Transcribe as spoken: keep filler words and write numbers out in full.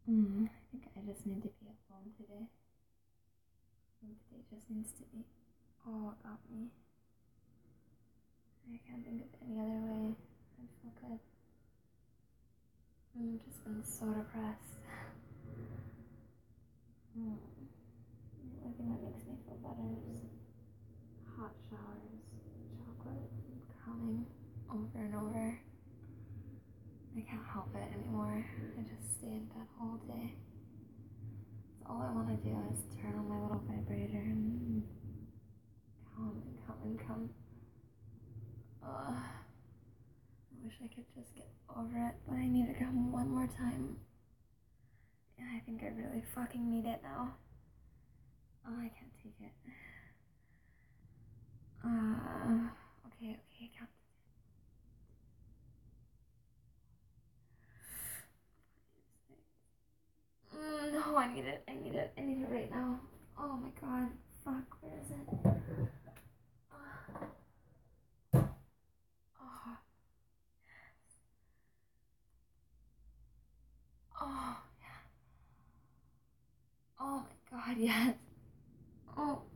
Mm, I think I just need to be alone today. I think today just needs to be all about me. I can't think of any other way. I feel good. I've just been so depressed. Mm. The only thing that makes me feel better is hot showers, chocolate, and crying over and over. I can't help it anymore. I just stay in bed all day. So all I want to do is turn on my little vibrator and come and come and come. Ugh. I wish I could just get over it, but I need to come one more time. Yeah, I think I really fucking need it now. Oh, I can't take it. Uh, okay, okay, count. Mm, no, I need it. I need it. I need it right now. Oh my god. Fuck, where is it? Uh, oh, oh, yeah. Oh my god, yes. Oh,